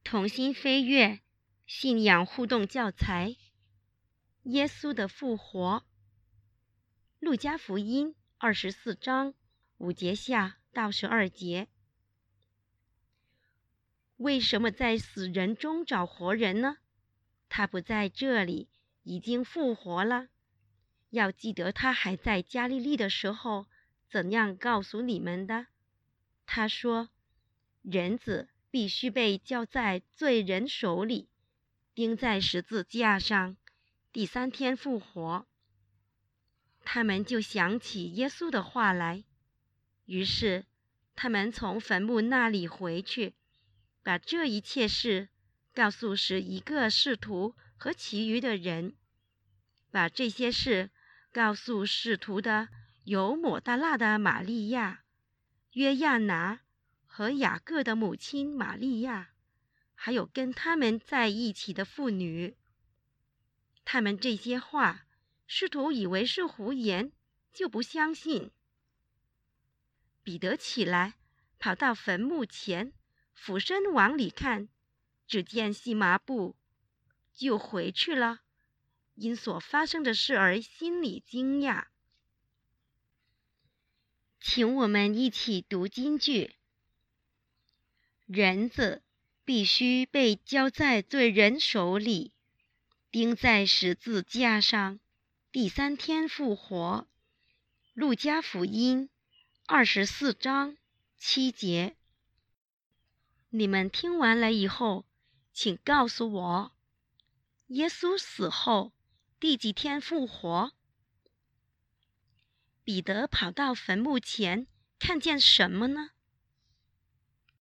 重新飞跃信仰互动教材：耶稣的复活。路加福音24章5节下到12节。为什么在死人中找活人呢？他不在这里，已经复活了。要记得他还在加利利的时候，怎样告诉你们的？他说，人子必须被交在罪人手里，钉在十字架上，第3天复活。他们就想起耶稣的话来，于是他们从坟墓那里回去，把这一切事告诉11个使徒和其余的人。把这些事告诉使徒的有抹大拉的玛利亚、约亚拿和雅各的母亲玛利亚，还有跟他们在一起的妇女。他们这些话，使徒以为是胡言，就不相信。彼得起来，跑到坟墓前，俯身往里看，只见细麻布，就回去了，因所发生的事而心里惊讶。请我们一起读金句。人子必须被交在罪人手里，钉在十字架上，第3天复活。路加福音24章7节。你们听完了以后，请告诉我，耶稣死后第几天复活？彼得跑到坟墓前，看见什么呢？